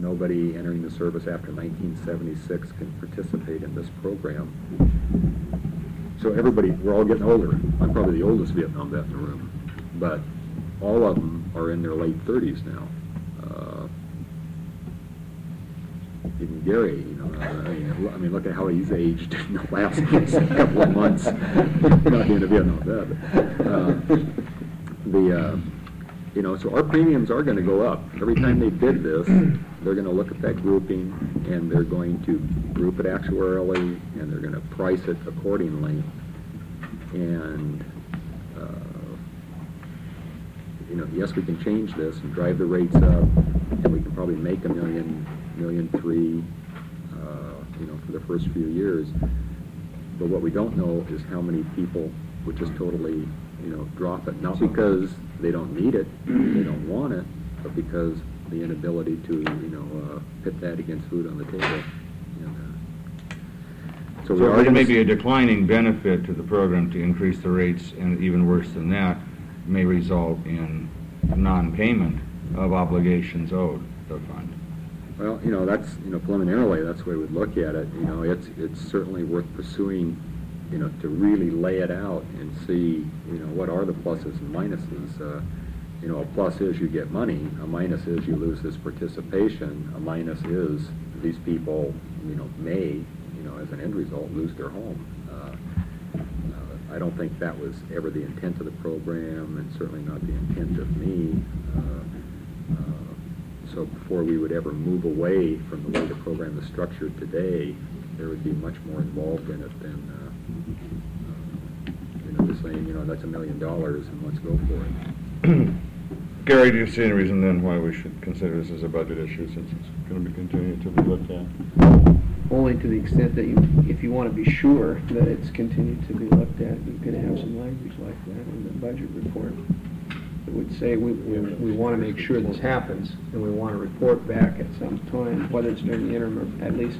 nobody entering the service after 1976 can participate in this program. So everybody, we're all getting older. I'm probably the oldest Vietnam vet in the room, but all of them are in their late 30s now. Even Gary, I mean, look at how he's aged in the last couple of months, not being a Vietnam vet. So our premiums are going to go up. Every time they bid this, they're going to look at that grouping, and they're going to group it actuarially, and they're going to price it accordingly. And, yes, we can change this and drive the rates up, and we can probably make $1.3 million, for the first few years. But what we don't know is how many people would just totally, drop it. Not because they don't need it, they don't want it, but because the inability to, pit that against food on the table. So there may be a declining benefit to the program to increase the rates, and even worse than that, may result in non-payment of obligations owed to the fund. Well, that's, preliminarily, that's the way we'd look at it. It's certainly worth pursuing, to really lay it out and see, what are the pluses and minuses. A plus is you get money. A minus is you lose this participation. A minus is these people, may, as an end result, lose their home. I don't think that was ever the intent of the program, and certainly not the intent of me. So before we would ever move away from the way the program is structured today, there would be much more involved in it than, just saying, that's $1 million and let's go for it. Gary, do you see any reason then why we should consider this as a budget issue, since it's going to be continued to be looked at? Only to the extent that if you want to be sure that it's continued to be looked at, you can have some language like that in the budget report. It would say we want to make sure this happens, and we want to report back at some time, whether it's during the interim or at least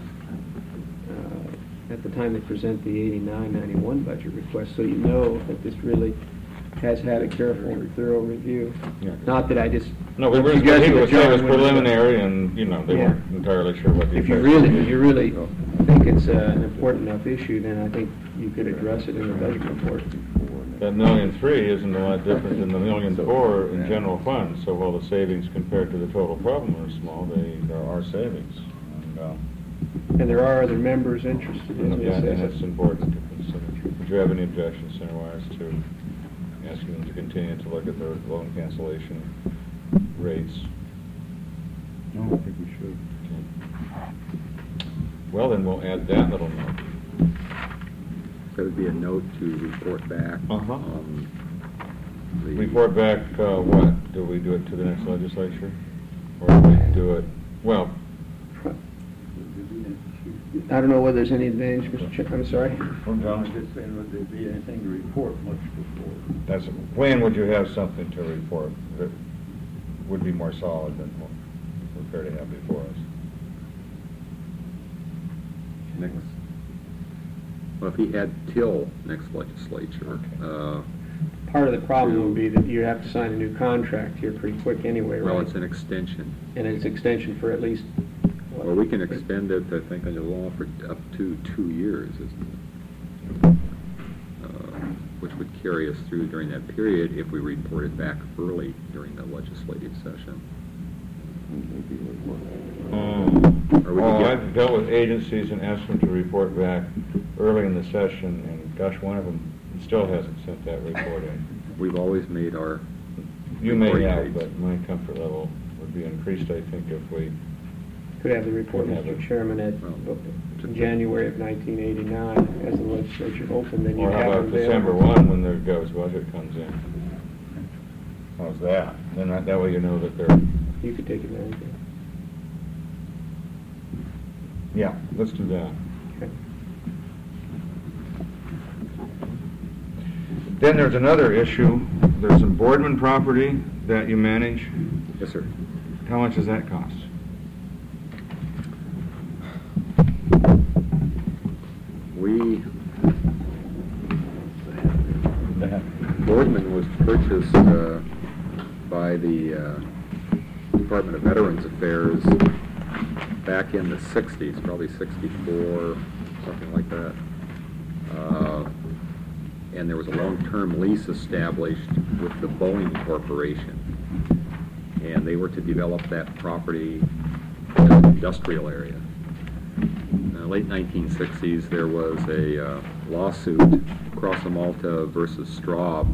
at the time they present the 89-91 budget request, so you know that this really has had a careful and thorough review. Yeah. Not that I just... No, we were saying it was preliminary, and, they weren't entirely sure what the... If you really think it's an important enough issue, then I think you could address it in the budget report. That $1.3 million isn't a lot different than the $1.4 million in general funds, so while the savings compared to the total problem are small, there are savings. And there are other members interested in this. And it's important to consider. Would you have any objections, Senator Wise, to asking them to continue to look at their loan cancellation rates? No, I think we should. Okay. Well, then we'll add that little note. That would be a note to report back. Report back what? Do we do it to the next legislature? Or do we do it, well... I don't know whether there's any advantage, Mr. Chairman. I'm sorry? From John, just saying, would there be anything to report much before? When would you have something to report that would be more solid than what we're prepared to have before us? Next. Well, if he had till next legislature. Okay. Part of the problem would be that you have to sign a new contract here pretty quick anyway, right? Well, it's an extension. And it's extension for at least... Well, we can extend it, I think, under law for up to 2 years, isn't it? Which would carry us through during that period if we reported back early during the legislative session. I've dealt with agencies and asked them to report back early in the session, and gosh, one of them still hasn't sent that report in. We've always made our... You may have, but my comfort level would be increased, I think, if we... Could have the report, Mr. Chairman, in January of 1989 as the legislature opened, then you have... Or how about December 1 when the governor's budget comes in? How's that? Then that way you know that they're... You could take advantage of it. Yeah, let's do that. Okay. Then there's another issue. There's some Boardman property that you manage. Yes, sir. How much does that cost? Boardman was purchased by the Department of Veterans Affairs back in the 60s, probably 64, something like that. And there was a long-term lease established with the Boeing Corporation. And they were to develop that property as an industrial area. In the late 1960s, there was a lawsuit, Cross Malta versus Straub,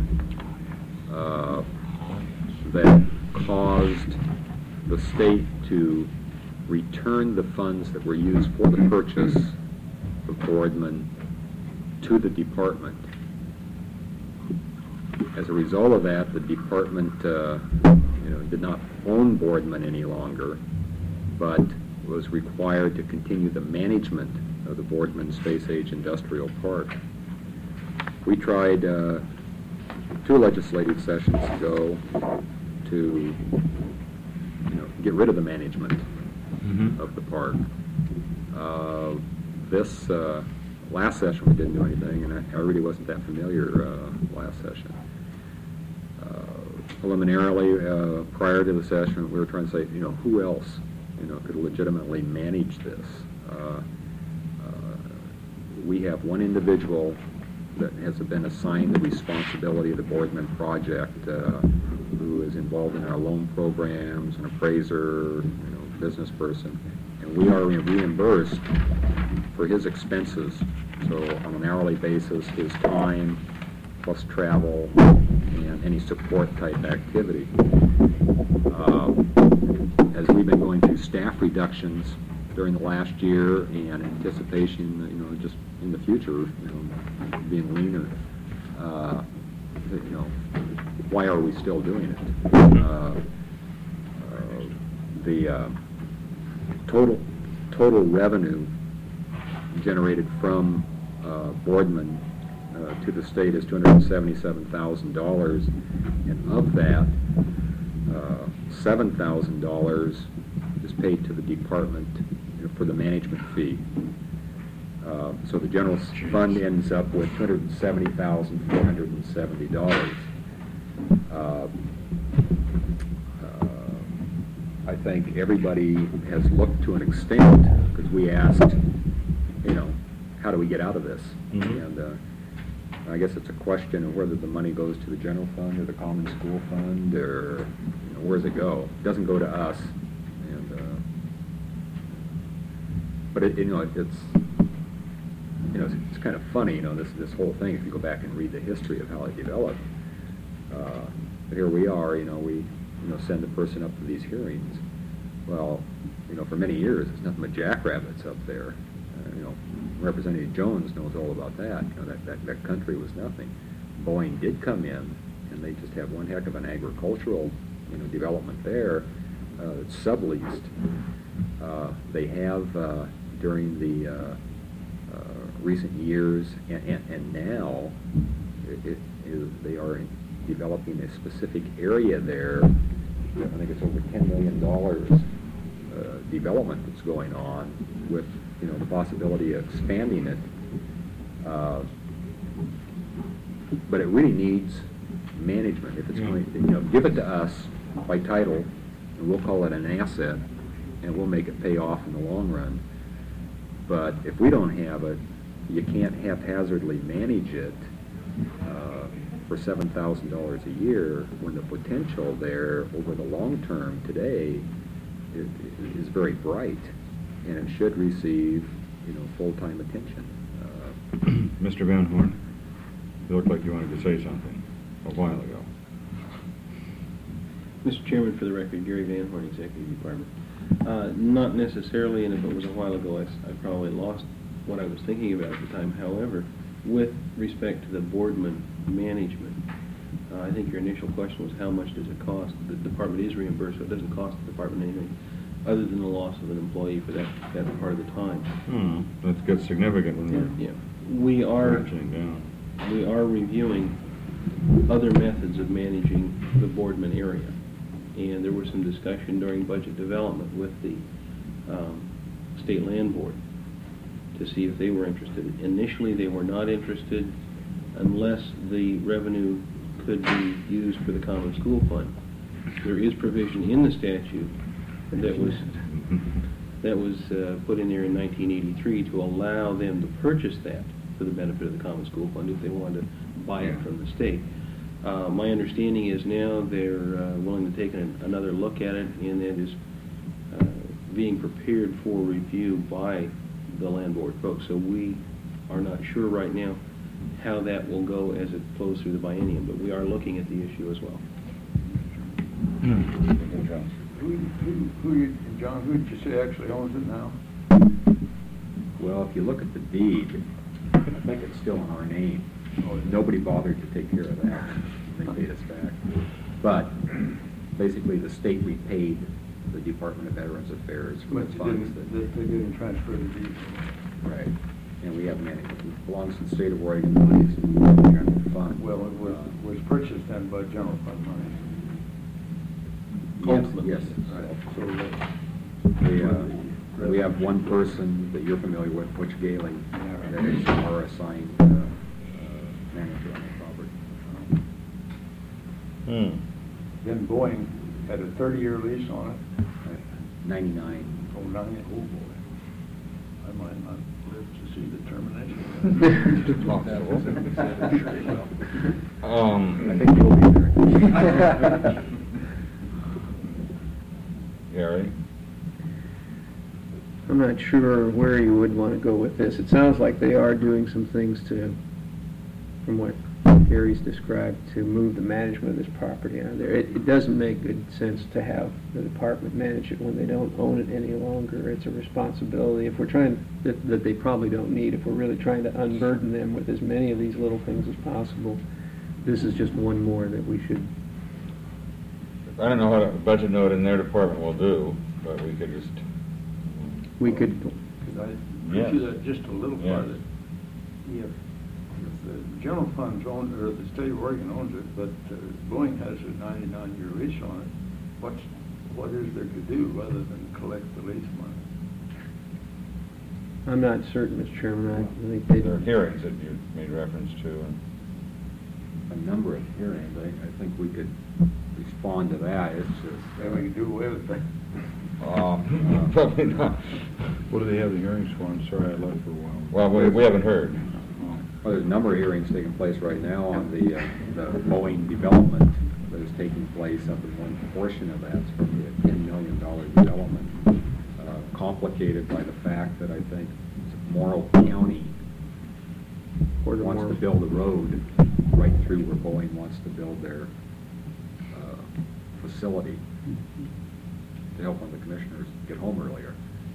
that caused the state to return the funds that were used for the purchase of Boardman to the department. As a result of that, the department did not own Boardman any longer, but was required to continue the management of the Boardman Space Age Industrial Park. We tried 2 legislative sessions ago to get rid of the management of the park. This last session we didn't do anything, and I really wasn't that familiar last session. Preliminarily, prior to the session, we were trying to say, who else, could legitimately manage this. We have one individual that has been assigned the responsibility of the Boardman project, who is involved in our loan programs, an appraiser, business person, and we are reimbursed for his expenses. So on an hourly basis, his time plus travel and any support type activity. As we've been going through staff reductions during the last year and anticipation, just in the future, being leaner, why are we still doing it? The total revenue generated from Boardman to the state is $277,000, and of that, $7,000 is paid to the department for the management fee. So the general fund ends up with $270,470. I think everybody has looked to an extent, because we asked, how do we get out of this? And I guess it's a question of whether the money goes to the general fund or the common school fund, or where does it go? It doesn't go to us. And but it's it's kind of funny, this whole thing. If you go back and read the history of how it developed, but here we are. We send the person up to these hearings. Well, for many years, it's nothing but jackrabbits up there. Representative Jones knows all about that. That country was nothing. Boeing did come in, and they just have one heck of an agricultural, development there. It's subleased. They have during the recent years, and now they are developing a specific area there. I think it's over $10 million development that's going on with the possibility of expanding it. But it really needs management. If it's going to, give it to us by title, and we'll call it an asset, and we'll make it pay off in the long run. But if we don't have it, you can't haphazardly manage it for $7,000 a year when the potential there over the long term today is very bright, and it should receive full-time attention. Mr. Van Horn, you looked like you wanted to say something a while ago. Mr. Chairman, for the record, Gary Van Horn, Executive Department. Not necessarily, and if it was a while ago, I probably lost what I was thinking about at the time. However, with respect to the Boardman management, I think your initial question was how much does it cost? The department is reimbursed, so it doesn't cost the department anything other than the loss of an employee for that part of the time. That gets significant when We are branching down. We are reviewing other methods of managing the Boardman area, and there was some discussion during budget development with the State Land Board to see if they were interested. Initially, they were not interested unless the revenue could be used for the common school fund. There is provision in the statute that was that was put in there in 1983 to allow them to purchase that for the benefit of the Common School Fund if they wanted to buy it from the state. My understanding is now they're willing to take another look at it, and it is being prepared for review by the land board folks. So we are not sure right now how that will go as it flows through the biennium, but we are looking at the issue as well. John, who did you say actually owns it now? Well, if you look at the deed, I think it's still in our name. Nobody bothered to take care of that. They paid us back. But basically, the state repaid the Department of Veterans Affairs for But the you funds didn't, they didn't transfer the deed. Right. And we have many. It belongs to the state of Oregon monies and the general fund. Well, it was purchased then by general fund money. Yes. Right. So We have one person that you're familiar with, Butch Gailey, that is our assigned manager on the property. then Boeing had a 30-year lease on it. 99. Oh, 90, oh boy. I might not live to see the termination. I think you'll be there. Gary? I'm not sure where you would want to go with this. It sounds like they are doing some things to, from what Gary's described, to move the management of this property out of there. It doesn't make good sense to have the department manage it when they don't own it any longer. It's a responsibility, if we're trying, that they probably don't need, if we're really trying to unburden them with as many of these little things as possible. This is just one more that we should. I don't know what a budget note in their department will do, but we could just... We could, Could I Yes. pursue that just a little Yes. farther? If the general funds own, or the state of Oregon owns it, but Boeing has a 99-year lease on it, what is there to do other than collect the lease money? I'm not certain, Mr. Chairman. I think they. There are hearings that you made reference to, and A number of hearings. I think we could respond to that. It's just... Then we can do away with that. probably not. What do they have the hearings for? I'm sorry, I left for a while. Well, we haven't heard. Well, there's a number of hearings taking place right now on the Boeing development that is taking place. Up in one portion of that's from the $10 million development, complicated by the fact that I think Morrow County Port of wants to Morrow. build a road right through where Boeing wants to build their facility to help one of the commissioners get home earlier.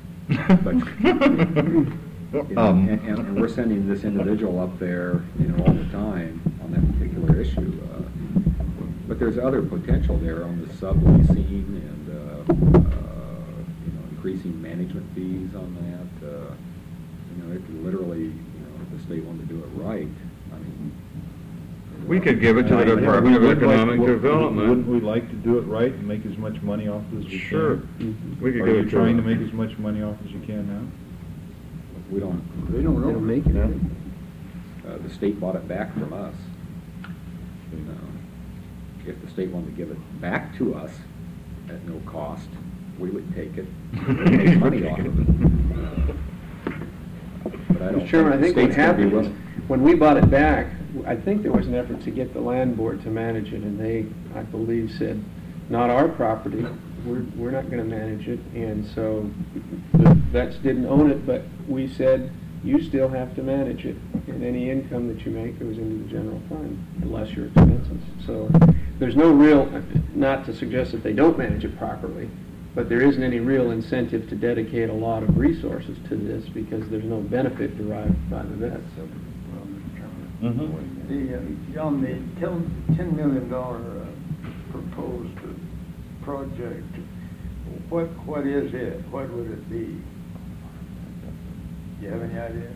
But, you know, and we're sending this individual up there, you know, all the time on that particular issue. But there's other potential there on the subleasing and, you know, increasing management fees on that. You know, it could literally, you know, if the state wanted to do it right, I mean... We could give it to the Department of Economic Development. Wouldn't we like to do it right and make as much money off as we can? Sure. We could Are give you it to trying to them. make as much money off as you can now? We don't... They don't They know. don't make it. The state bought it back from us. You know, if the state wanted to give it back to us at no cost, we would take it and make money off of it. But I don't Mr. Chairman, I the think what state's gonna be happened was, willing- when we bought it back, I think there was an effort to get the land board to manage it, and they, I believe, said, not our property, we're not gonna manage it, and so the vets didn't own it, but we said, you still have to manage it, and any income that you make goes into the general fund, less your expenses. So there's no real, not to suggest that they don't manage it properly, but there isn't any real incentive to dedicate a lot of resources to this because there's no benefit derived by the vets. Well, Mr. Chairman. Mhm. John, the $10 million proposed project, what is it? What would it be? Do you have any idea?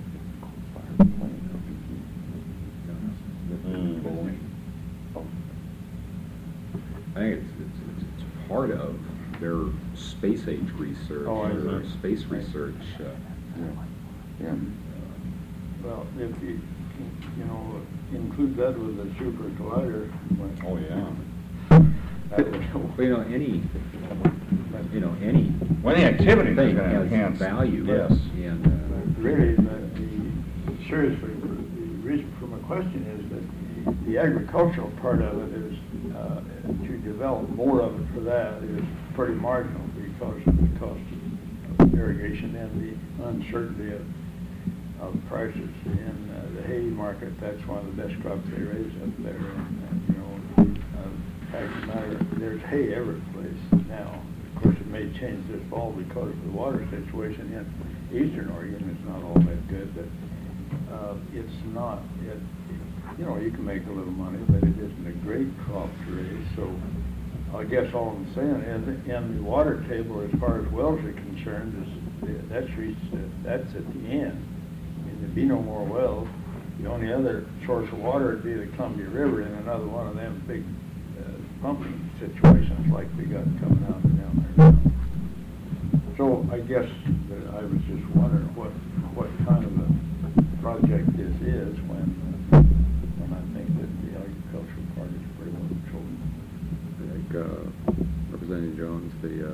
I think it's part of their space age research, Oh, I or see. space research. Yeah. Well, if you know, include that with the super collider. Oh, yeah. Any Well, any activity is thing going to has enhance. value. Yes. And, Really, seriously, the reason for my question is that the agricultural part of it is, to develop more of it for that is pretty marginal because of the cost of irrigation and the uncertainty of prices. In the hay market, that's one of the best crops they raise up there. And fact of the matter, there's hay every place now. Of course, it may change this fall because of the water situation in eastern Oregon. It's not all that good, but it's not. You can make a little money, but it isn't a great crop to raise. So I guess all I'm saying is, in the water table, as far as wells are concerned, that's at the end. I mean, there'd be no more wells. The only other source of water would be the Columbia River in another one of them big pumping situations like we got coming out and down there now. So I guess that I was just wondering what kind of a project this is when I think that the agricultural part is pretty well controlled. I think Representative Jones,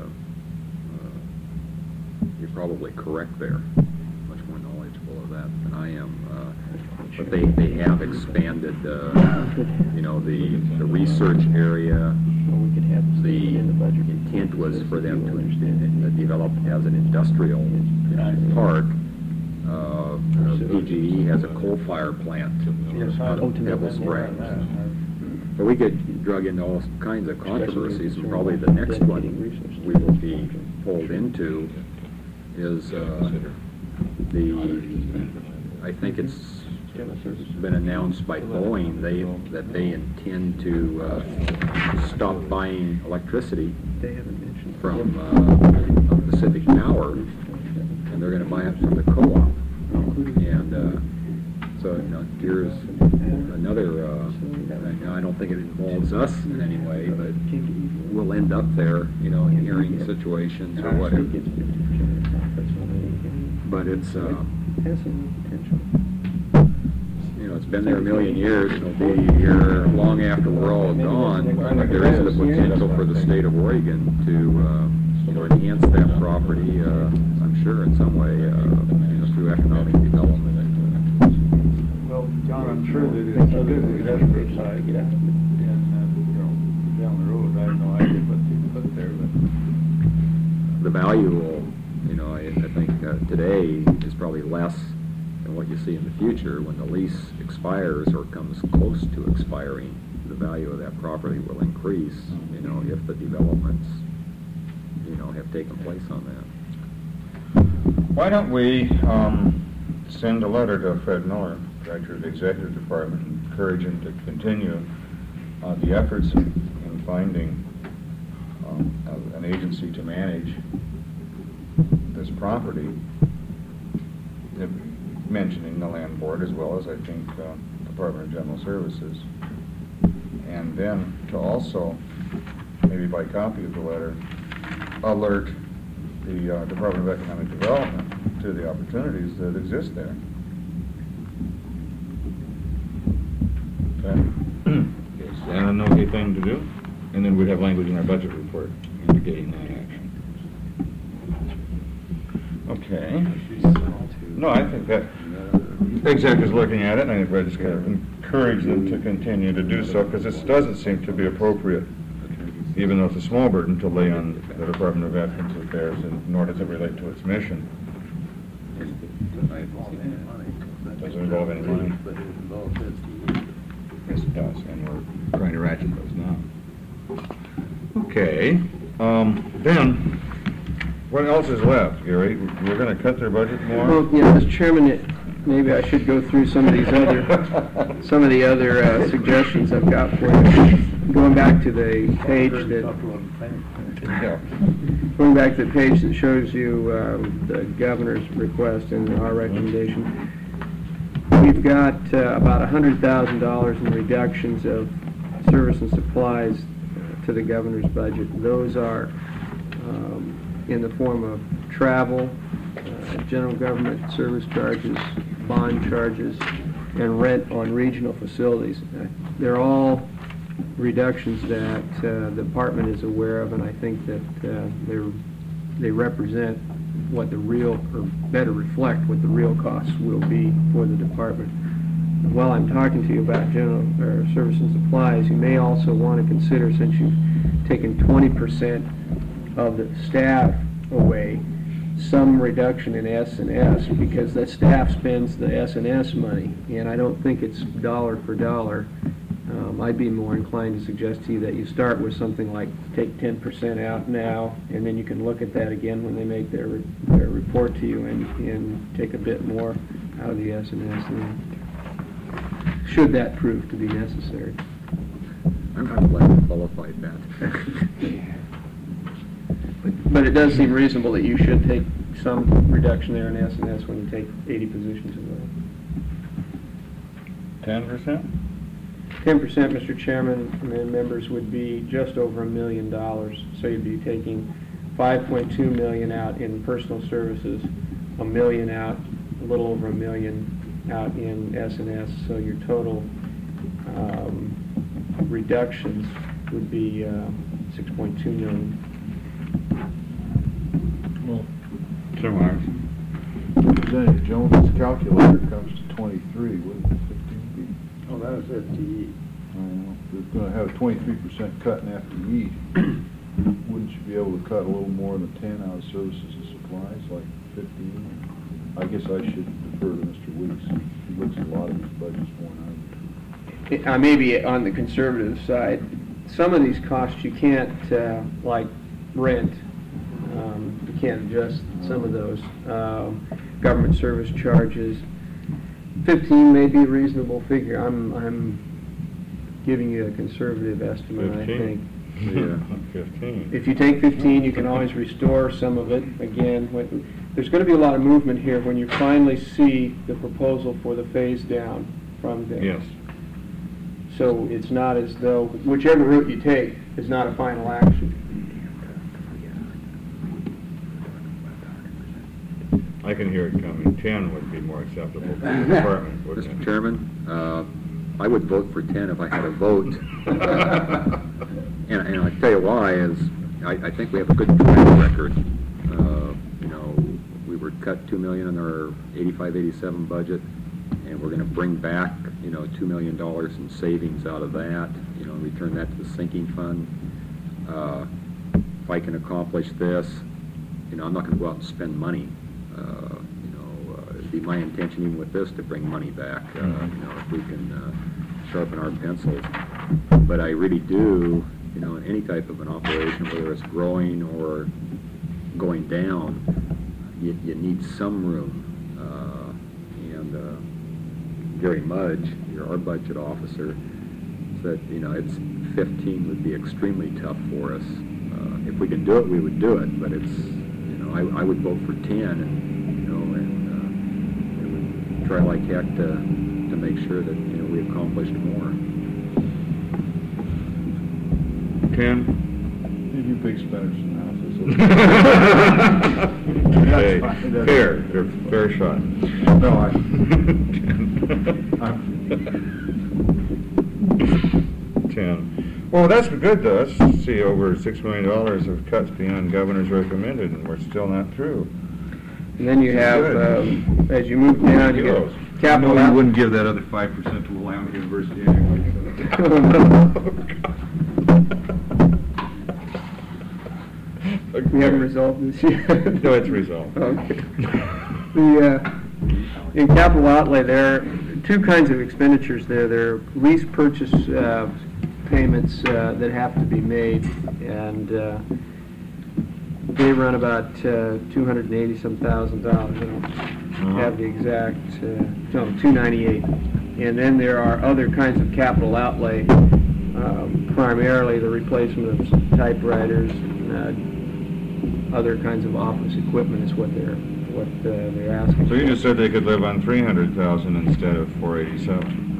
you're probably correct there. Much more knowledgeable of that than I am. But they have expanded, the research area. We could have The in the budget. intent was for them to develop as an industrial park. PGE has a coal fire plant Yes, out of Pebble Springs. But we get drug into all kinds of controversies, and probably the next one we will be pulled into is I think it's been announced by Boeing that they intend to stop buying electricity They haven't mentioned. from Pacific Power, and they're going to buy it from the co-op. And so here's another. I don't think it involves us in any way, but we'll end up there, in hearing situations or whatever. But it's it's been there a million years, and it'll be here long after we're all gone. There is the potential for the state of Oregon to enhance that property, I'm sure in some way, through economic development. Well, John, I'm sure that it's a good industrial site, and down the road, I have no idea what they put there, but The value will, I think today is probably less than what you see in the future. When the lease expires or comes close to expiring, the value of that property will increase, if the developments, have taken place on that. Why don't we send a letter to Fred Miller, Director of the Executive Department, and encourage him to continue the efforts in finding an agency to manage this property, mentioning the Land Board as well as, I think, Department of General Services. And then to also, maybe by copy of the letter, alert the Department of Economic Development to the opportunities that exist there. Okay. And an okay thing to do, and then we'd have language in our budget report indicating that action. Okay. No, I think that Exec is looking at it, and I think I just kind of encourage them to continue to do so, because this doesn't seem to be appropriate, even though it's a small burden to lay on the Department of Veterans Affairs, and nor does it relate to its mission. Doesn't involve any money. but it involves it. Yes, it does, and we're trying to ratchet those now. Okay, then, what else is left, Gary? We're going to cut their budget more? Well, Mr. Chairman, maybe I should go through some of the other suggestions I've got for you. Going back to the page Yeah. going back to the page that shows you the governor's request and our recommendation. We've got about $100,000 in reductions of service and supplies to the governor's budget. Those are in the form of travel, general government service charges, bond charges, and rent on regional facilities. They're all reductions that the department is aware of, and I think that they represent what the real, or better reflect what the real costs will be for the department. While I'm talking to you about general service and supplies, you may also want to consider, since you've taken 20% of the staff away, some reduction in S&S, because the staff spends the S&S money, and I don't think it's dollar for dollar. I'd be more inclined to suggest to you that you start with something like take 10% out now, and then you can look at that again when they make their report to you, and take a bit more out of the S&S then, should that prove to be necessary. I'm glad you qualified that. But it does seem reasonable that you should take some reduction there in S&S when you take 80 positions away. 10%? 10%, Mr. Chairman and members, would be just over $1 million. So you'd be taking $5.2 million out in personal services, $1 million out, a little over $1 million out in S&S. So your total reductions would be $6.2 million. Well, Sir Myers? Representative Jones' calculator comes to 23, what would 15 be? Oh, that was FTE. I don't know, if we're gonna have a 23% cut in FTE, wouldn't you be able to cut a little more than 10 out of services and supplies, like 15? I guess I should defer to Mr. Weeks. He looks at a lot of his budgets more than I do. Maybe on the conservative side, some of these costs you can't, like rent, you can't adjust some of those. Government service charges, 15 may be a reasonable figure. I'm giving you a conservative estimate, I 15? think. Yeah, 15. If you take 15, you can always restore some of it. Again, there's going to be a lot of movement here when you finally see the proposal for the phase down from there. Yes. So it's not as though, whichever route you take is not a final action. I can hear it coming. 10 would be more acceptable for the department, wouldn't Mr. it? Chairman, I would vote for 10 if I had a vote. And I tell you why is I think we have a good track record. You know, we were cut $2 million in our 85-87 budget, and we're going to bring back, you know, $2 million in savings out of that. You know, return that to the sinking fund. If I can accomplish this, you know, I'm not going to go out and spend money. It'd be my intention even with this to bring money back, you know, if we can sharpen our pencils. But I really do, you know, in any type of an operation, whether it's growing or going down, you need some room. And Gary Mudge, our budget officer, said, you know, it's 15 would be extremely tough for us. If we could do it, we would do it, but it's, you know, I would vote for 10, and, you know, and try like heck to make sure that, you know, we accomplished more. 10? You big spenders in the house. Hey, fair, they're fair shot. No, 10. Well, that's good though. Let's see, over $6 million of cuts beyond governor's recommended, and we're still not through. And then you have, Good. as you move down, you Heroes. get capital. No, you wouldn't give that other 5% to Willamette University anyway. We haven't resolved this yet. No, it's resolved. Okay. In capital outlay, there are two kinds of expenditures there. There are lease purchase payments that have to be made, and they run about $280-some thousand. I don't have the exact, no, $298. And then there are other kinds of capital outlay, primarily the replacement of typewriters, other kinds of office equipment is what they're asking. So you just said they could live on $300,000 instead of $487.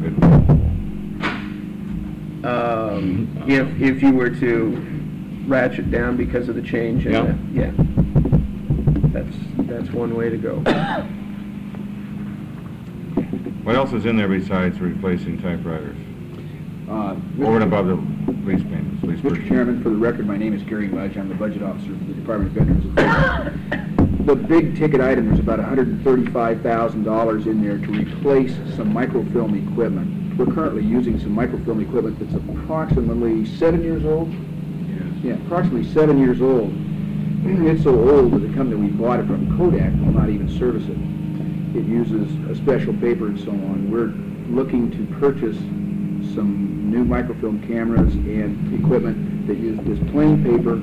If you were to ratchet down because of the change, yeah, that's one way to go. What else is in there besides replacing typewriters? Over and above the lease payments, lease Mr. purchase. Chairman, for the record, my name is Gary Mudge. I'm the budget officer for the Department of Veterans Affairs. The big ticket item, there's about $135,000 in there to replace some microfilm equipment. We're currently using some microfilm equipment that's approximately 7 years old. Yeah, approximately 7 years old. It's so old that the company we bought it from, Kodak, will not even service it. It uses a special paper and so on. We're looking to purchase some new microfilm cameras and equipment that use this plain paper.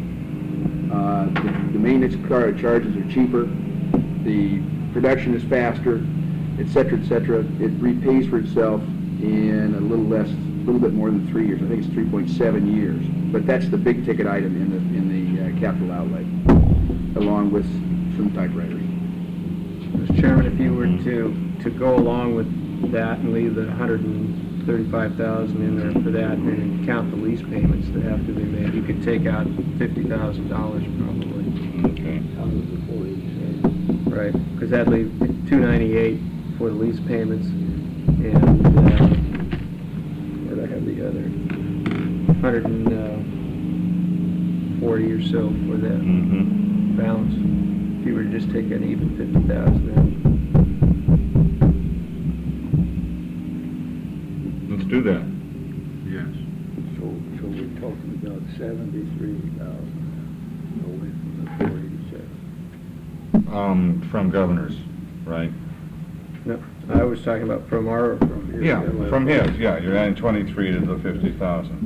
The maintenance charges are cheaper, the production is faster, et cetera, et cetera. It repays for itself in a little bit more than 3 years. I think it's 3.7 years. But that's the big ticket item in the capital outlay, along with some typewriters. Mr. Chairman, if you were to go along with that and leave the $135,000 in there for that and count the lease payments that have to be made, you could take out $50,000 probably. Okay. Right, because that'd leave $298 for the lease payments, and where'd I have the other? 140 or so for that Mm-hmm. balance. If you were to just take an even 50,000 out. Let's do that. Yes. So we're talking about 73,000 away from the 487. From governors, right? No, I was talking about from our. Yeah, from his, yeah, you're adding 23 to the 50,000.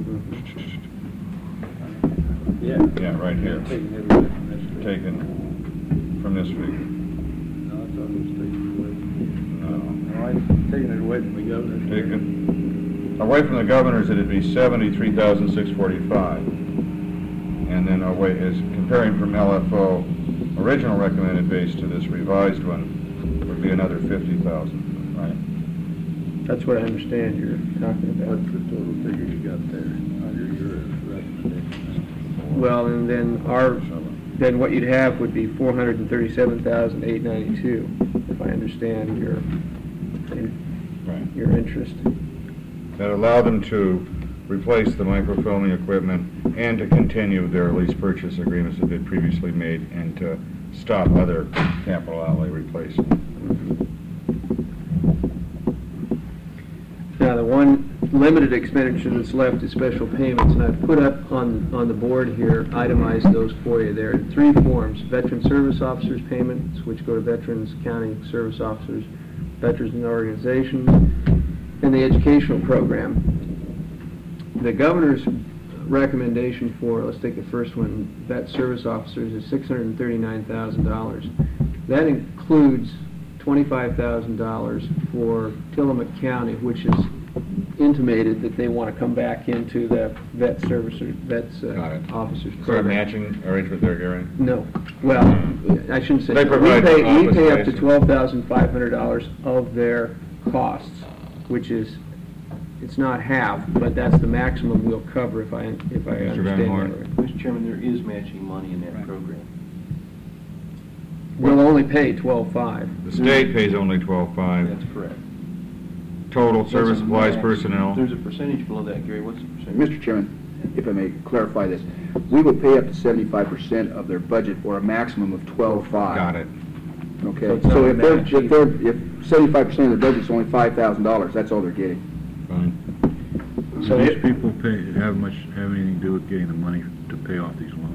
Yeah. Yeah, right here. Taking it away from this. Taken from this figure. No, I thought it was taken away from No. No, I'm taking it away from the governor. Taken. Away from the governors, it'd be 73,645. And then away is comparing from LFO original recommended base to this revised one would be another 50,000, right? That's what I understand you're talking about. What's the total figure you got there under your recommendation? Well, and then then what you'd have would be $437,892, if I understand Right. your interest. That allowed them to replace the microfilming equipment and to continue their lease purchase agreements that they'd previously made and to stop other capital outlay replacement. Now, the one limited expenditure that's left is special payments, and I've put up on the board here, itemized those for you. They're in 3 forms: veteran service officers payments, which go to veterans, county service officers, veterans and organizations, and the educational program. The governor's recommendation for, let's take the first one, vet service officers, is $639,000. That includes $25,000 for Tillamook County, which is intimated that they want to come back into the vets Got it. officers Sort of program. matching arrangement there, Gary? No, well, I shouldn't say. They that. provide We office pay up to space. $12,500 of their costs, which is, it's not half, but that's the maximum we'll cover if I Mr. Van understand Horn. that right. Mr. Chairman, there is matching money in that program. We'll only pay $12,500. The state pays only 12.5. That's correct. Total What's service the supplies max? personnel. There's a percentage below that, Gary. What's the percentage? Mr. Chairman, if I may clarify this, we will pay up to 75% of their budget or a maximum of 12.5. Got it. So Okay, it's not so a if match. if 75% of their budget's only $5,000, that's all they're getting. Fine. So Do these it- people have anything to do with getting the money to pay off these loans?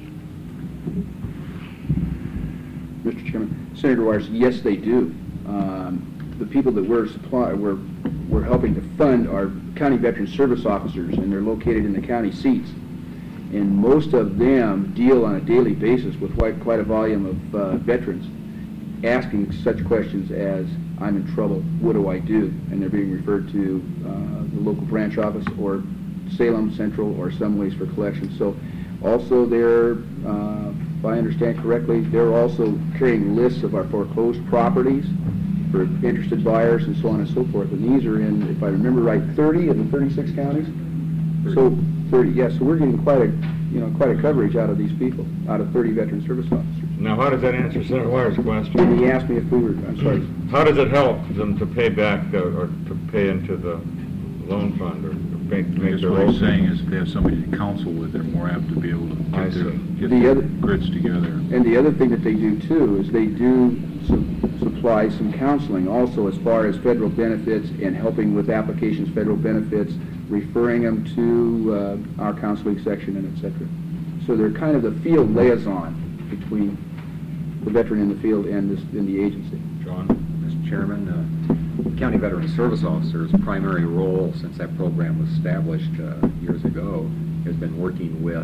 Mr. Chairman, Senator Wires, yes, they do. The people that we're helping to fund are county veteran service officers, and they're located in the county seats. And most of them deal on a daily basis with quite a volume of veterans, asking such questions as, I'm in trouble, what do I do? And they're being referred to the local branch office or Salem Central or some ways for collection. So also they're, if I understand correctly, they're also carrying lists of our foreclosed properties for interested buyers and so on and so forth. And these are in, if I remember right, 30 of the 36 counties? So 30, yes, so we're getting quite a coverage out of these people, out of 30 veteran service officers. Now, how does that answer Senator Wires' And question? he asked me if we were, I'm sorry, How does it help them to pay back or to pay into the loan fund or make I guess their what own. he's saying is if they have somebody to counsel with, they're more apt to be able to I get their, see. get The their other- grids together. And the other thing that they do too is they do supply some counseling also as far as federal benefits and helping with applications, federal benefits, referring them to our counseling section and et cetera. So they're kind of the field liaison between the veteran in the field and the agency. John? Mr. Chairman, County Veteran Service Officer's primary role since that program was established years ago has been working with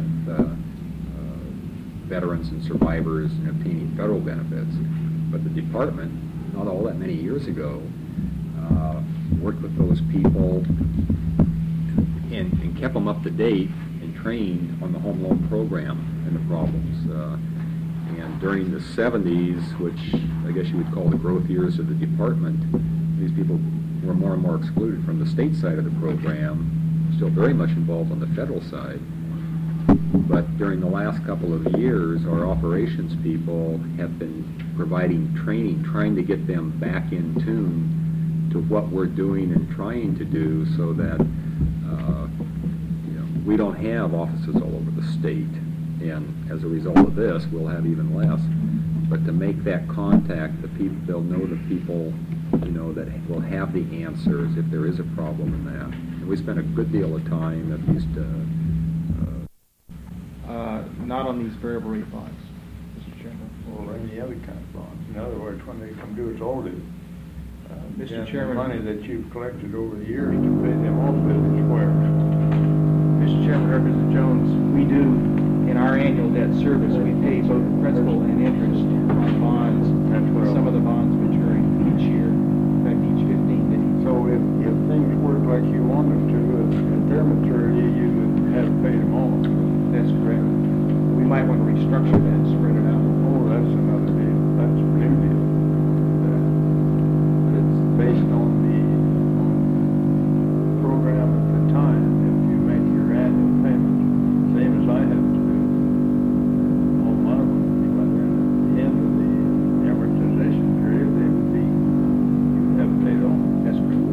veterans and survivors in obtaining federal benefits. But the department, not all that many years ago, worked with those people and kept them up to date and trained on the home loan program and the problems. And during the 70s, which I guess you would call the growth years of the department, these people were more and more excluded from the state side of the program, still very much involved on the federal side. But during the last couple of years, our operations people have been providing training, trying to get them back in tune to what we're doing and trying to do so that we don't have offices all over the state. And as a result of this, we'll have even less. But to make that contact, the people, they'll know the people, that will have the answers if there is a problem in that. And we spent a good deal of time at least. Not on these variable rate bonds, Mr. Chairman. Or any other kind of bonds. In other words, when they come due, it's overdue. Mr. The Chairman. money that you've collected over the years to pay them off with is where? Mr. Chairman, Representative Jones, we do, in our annual debt service, we pay both principal and interest on bonds. That's where- Some of the bonds maturing each year, in fact, each 15 days. So if things work like you want them to, at their maturity, you would have paid them off. That's correct. We might want to restructure that and spread it out. Oh, that's another deal. That's a new deal. But it's based on the program at the time. If you make your annual payment, same as I have to do, on one of them, but then at the end of the amortization period, they would be, you would have paid off. That's correct.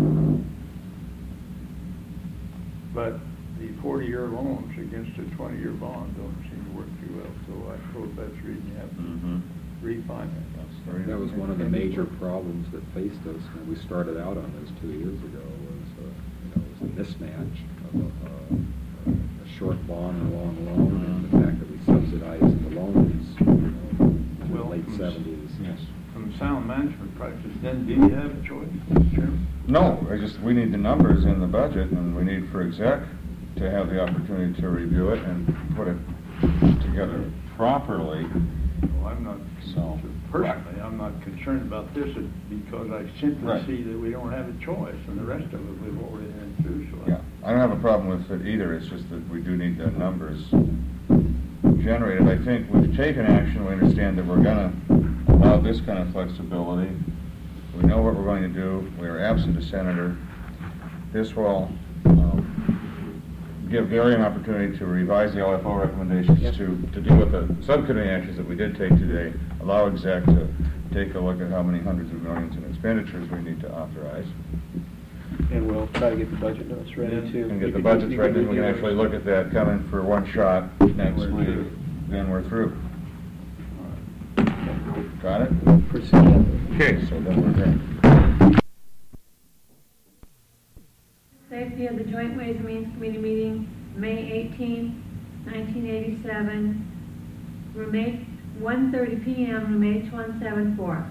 But the 40-year loans against a 20-year bond don't seem to work too well, so I suppose that's the reason you have to refinance. That was one of the major problems that faced us when we started out on this 2 years ago. Was a mismatch of a short bond and a long loan, and the fact that we subsidized the loans in the Well, late 70s. Yes. From sound management practice, then do you have a choice, Mr. Chairman? No, we need the numbers in the budget, and we need for exec to have the opportunity to review it and put it together properly. Well, I'm not, So- personally, I'm not concerned about this because I simply Right. see that we don't have a choice, and the rest of it we've already been through, so. Yeah, I don't have a problem with it either, it's just that we do need the numbers generated. I think we've taken action, we understand that we're gonna allow this kind of flexibility. We know what we're going to do, we are absent a senator. This will give Gary an opportunity to revise the LFO recommendations to deal with the subcommittee actions that we did take today. Allow exec to take a look at how many hundreds of millions in expenditures we need to authorize. And we'll try to get the budget notes ready too. And get the budgets ready, and we can actually look at that, come in for one shot next week, then we're through. Got it? Proceed. Okay, so then we're there. Safety of the Joint Ways and Means Committee meeting, May 18, 1987, room 1:30 p.m., room H174.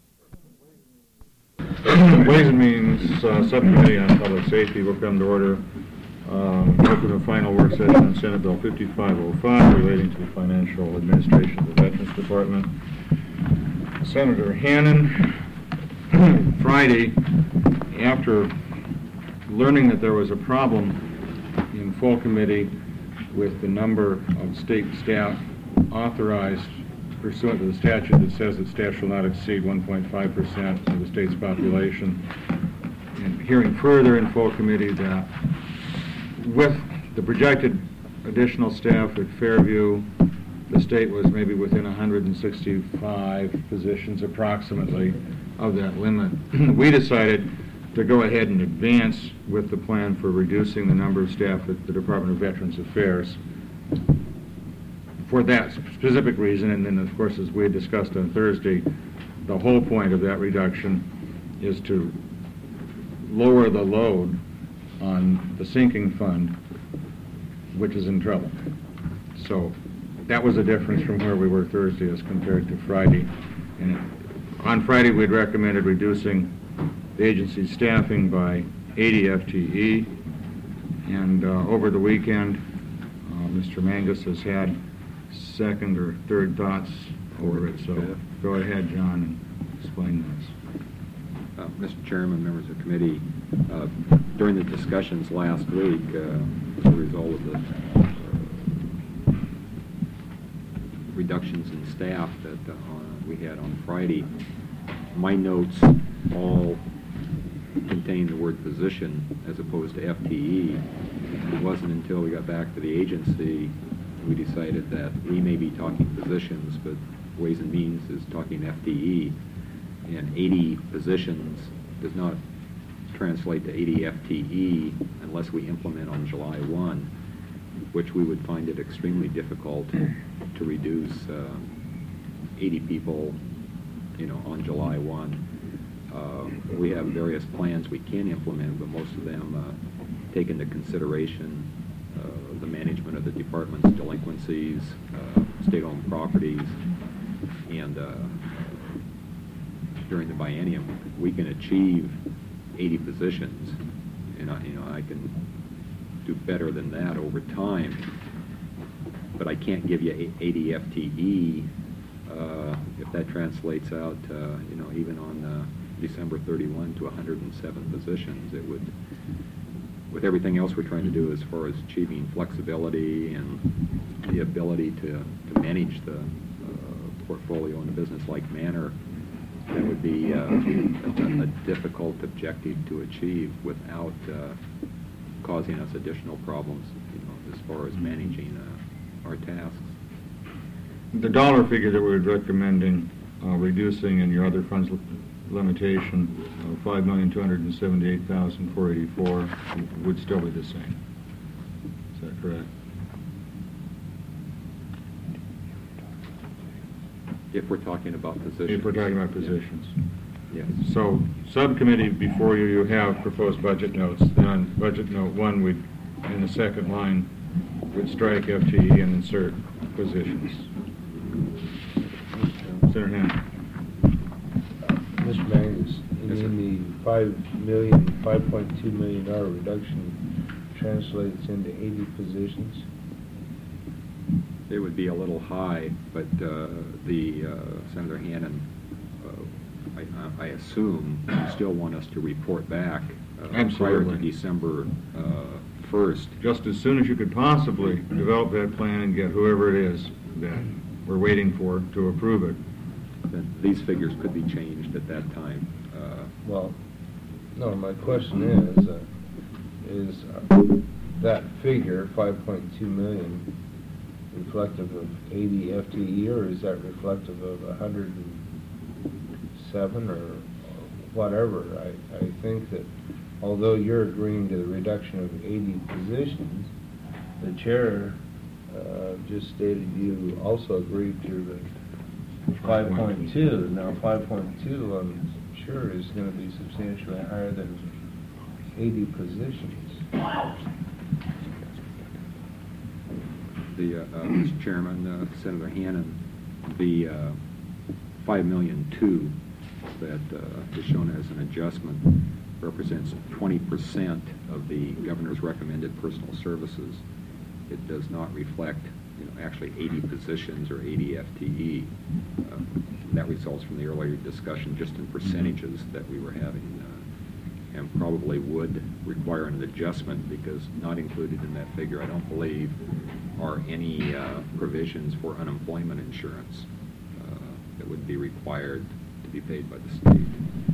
Ways and Means Subcommittee on Public Safety will come to order. Open the final work session on Senate Bill 5505 relating to the financial administration of the Veterans Department. Senator Hannan, Friday, after learning that there was a problem in full committee with the number of state staff authorized pursuant to the statute that says that staff shall not exceed 1.5% of the state's population, and hearing further in full committee that with the projected additional staff at Fairview, the state was maybe within 165 positions approximately of that limit. We decided to go ahead and advance with the plan for reducing the number of staff at the Department of Veterans Affairs for that specific reason. And then, of course, as we had discussed on Thursday, the whole point of that reduction is to lower the load on the sinking fund, which is in trouble. So that was a difference from where we were Thursday as compared to Friday. And on Friday, we'd recommended reducing the agency's staffing by 80 FTE. And over the weekend, Mr. Mangus has had second or third thoughts over it. So go ahead, John, and explain this. Mr. Chairman, members of the committee, during the discussions last week, as a result of the reductions in staff that we had on Friday, my notes all contain the word position as opposed to FTE. It wasn't until we got back to the agency we decided that we may be talking positions, but Ways and Means is talking FTE. And 80 positions does not translate to 80 FTE unless we implement on July 1, which we would find it extremely difficult to reduce 80 people, on July 1. We have various plans we can implement, but most of them take into consideration the management of the department's delinquencies, state-owned properties, and during the biennium, we can achieve 80 positions, and I can do better than that over time. But I can't give you 80 FTE if that translates out, even on December 31 to 107 positions. It would, with everything else we're trying to do as far as achieving flexibility and the ability to manage the portfolio in a business-like manner, that would be a difficult objective to achieve without causing us additional problems, as far as managing our tasks. The dollar figure that we're recommending reducing in your other funds limitation of $5,278,484 would still be the same. Is that correct? If we're talking about positions. If we're talking about positions. Yes. So, subcommittee, before you have proposed budget notes. Then on budget note 1, we'd, in the second line, would strike FTE and insert positions. Senator Hannon. Mr. Mangus, Yes, sir. in the $5.2 million reduction translates into 80 positions? It would be a little high, but Senator Hannon, I assume, still want us to report back prior to Absolutely. December 1st. Just as soon as you could possibly develop that plan and get whoever it is that we're waiting for to approve it. Then these figures could be changed at that time. Well, no, my question is that figure, 5.2 million, reflective of 80 FTE, or is that reflective of 107 or whatever? I think that although you're agreeing to the reduction of 80 positions, the chair just stated you also agreed to the 5.2. Now 5.2, I'm sure, is going to be substantially higher than 80 positions. Mr. Chairman, Senator Hannon, the $5.2 million that is shown as an adjustment represents 20% of the governor's recommended personal services. It does not reflect, actually 80 positions or 80 FTE. That results from the earlier discussion just in percentages that we were having, and probably would require an adjustment because not included in that figure, I don't believe, are any provisions for unemployment insurance that would be required to be paid by the state.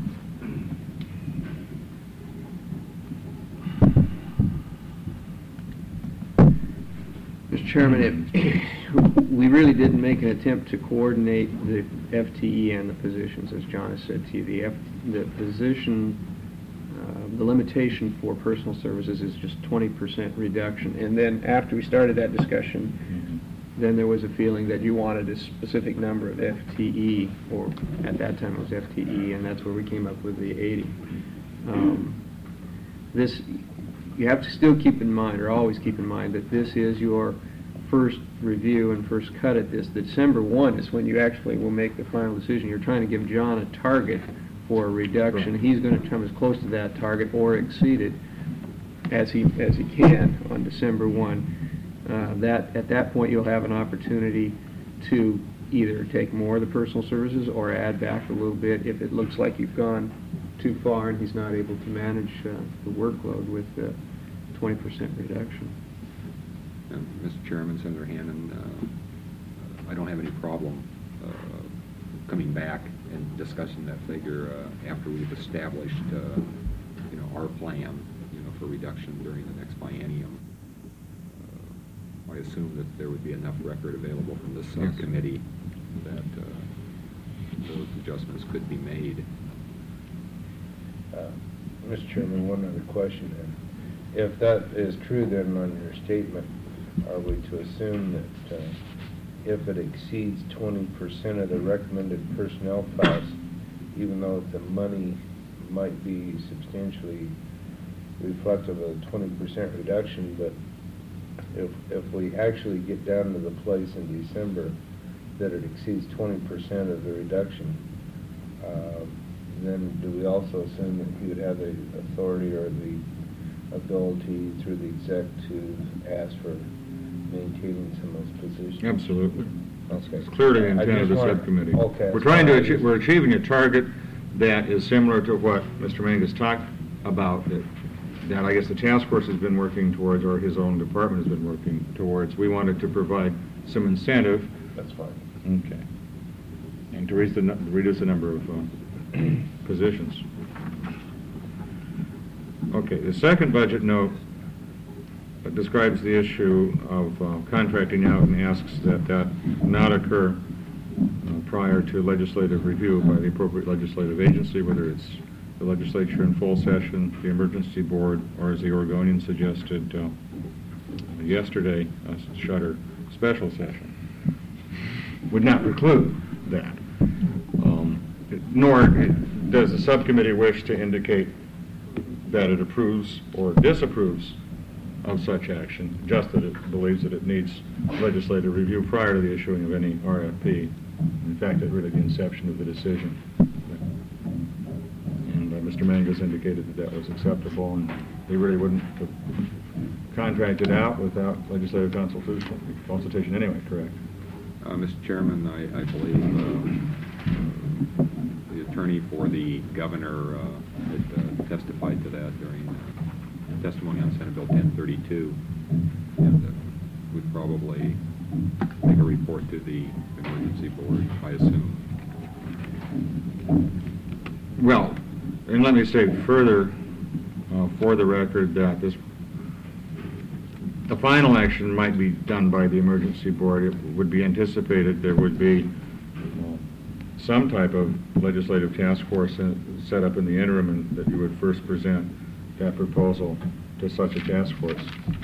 Mr. Chairman, we really didn't make an attempt to coordinate the FTE and the positions, as John has said to you. The position The limitation for personal services is just 20% reduction. And then after we started that discussion, then there was a feeling that you wanted a specific number of FTE, or at that time it was FTE, and that's where we came up with the 80. This, you have to still keep in mind, or always keep in mind, that this is your first review and first cut at this. December 1 is when you actually will make the final decision. You're trying to give John a target for a reduction. Right. He's going to come as close to that target or exceed it as he can on December 1. At that point, you'll have an opportunity to either take more of the personal services or add back a little bit if it looks like you've gone too far and he's not able to manage the workload with 20% reduction. Mr. Chairman, Senator Hannon, I don't have any problem coming back and discussing that figure after we've established, our plan, for reduction during the next biennium. I assume that there would be enough record available from this subcommittee that those adjustments could be made. Mr. Chairman, one other question then. If that is true then on your statement, are we to assume that if it exceeds 20% of the recommended personnel costs, even though the money might be substantially reflective of a 20% reduction, but if we actually get down to the place in December that it exceeds 20% of the reduction, then do we also assume that he would have the authority or the ability through the exec to ask for maintaining some of those positions? Absolutely. Okay. It's clearly the I intent of just the wanna- subcommittee. Okay. We're trying to achieve, we're achieving a target that is similar to what Mr. Mangus talked about, that I guess the task force has been working towards, or his own department has been working towards. We wanted to provide some incentive. That's fine. Okay. And to reduce the number of positions. Okay, the second budget note describes the issue of contracting out and asks that that not occur prior to legislative review by the appropriate legislative agency, whether it's the legislature in full session, the emergency board, or as the Oregonian suggested yesterday, a shorter special session. Would not preclude that. Nor does the subcommittee wish to indicate that it approves or disapproves of such action, just that it believes that it needs legislative review prior to the issuing of any RFP. In fact, at really the inception of the decision. And Mr. Mangus indicated that that was acceptable, and they really wouldn't have contracted out without legislative consultation anyway, correct? Mr. Chairman, I believe the attorney for the governor had testified to that during testimony on Senate Bill 1032, and would probably make a report to the emergency board, I assume. Well, and let me say further, for the record, that the final action might be done by the emergency board. It would be anticipated there would be some type of legislative task force set up in the interim, and that you would first present that proposal to such a task force.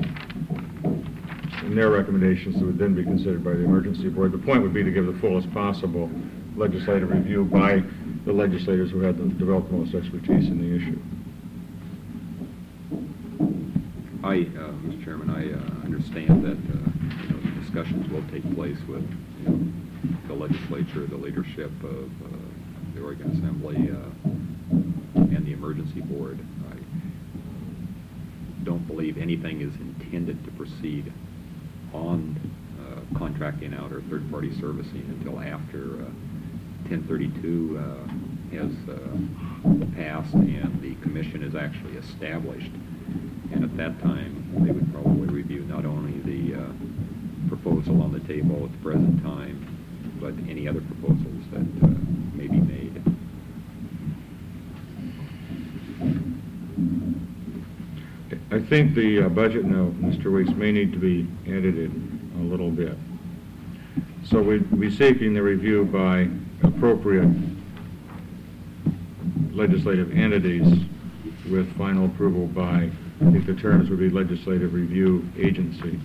And their recommendations would then be considered by the emergency board. The point would be to give the fullest possible legislative review by the legislators who had developed the most expertise in the issue. Mr. Chairman, I understand that discussions will take place with the legislature, the leadership of the Oregon Assembly, and the emergency board. I don't believe anything is intended to proceed on contracting out or third-party servicing until after 1032 has passed and the commission is actually established. And at that time, they would probably review not only the proposal on the table at the present time, but any other proposals that may be made. I think the budget note, Mr. Weeks, may need to be edited a little bit. So we'd be seeking the review by appropriate legislative entities with final approval by, I think the terms would be Legislative Review Agency.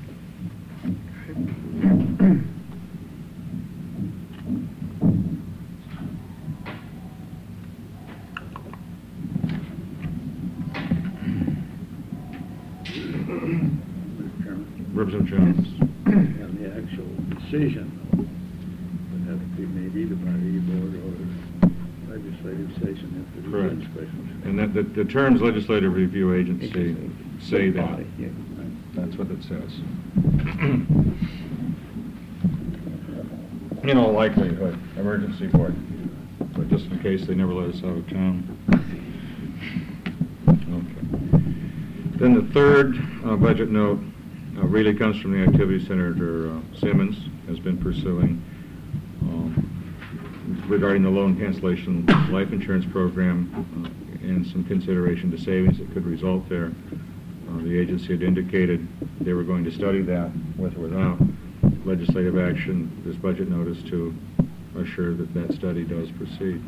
Mr. Chairman. Representative Jones. And the actual decision would have to be made either by the E-Board or legislative session if there is a special session. And that the terms Legislative Review Agency say that. Body, yeah. That's what it says. In all likelihood, emergency board, but just in case they never let us out of town. Okay. Then the third budget note really comes from the activity Senator Simmons has been pursuing regarding the loan cancellation life insurance program and some consideration to savings that could result there. The agency had indicated they were going to study that with or without legislative action. This budget notice to assure that that study does proceed.